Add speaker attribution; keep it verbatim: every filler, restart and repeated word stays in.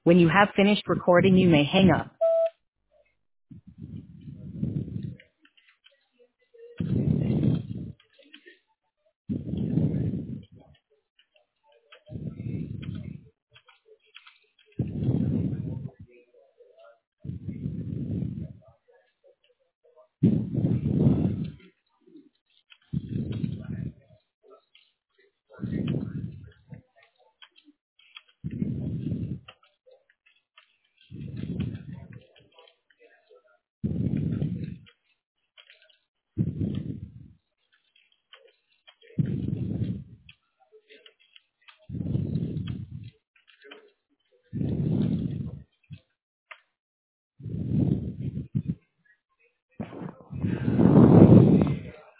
Speaker 1: When you have finished recording, you may hang up.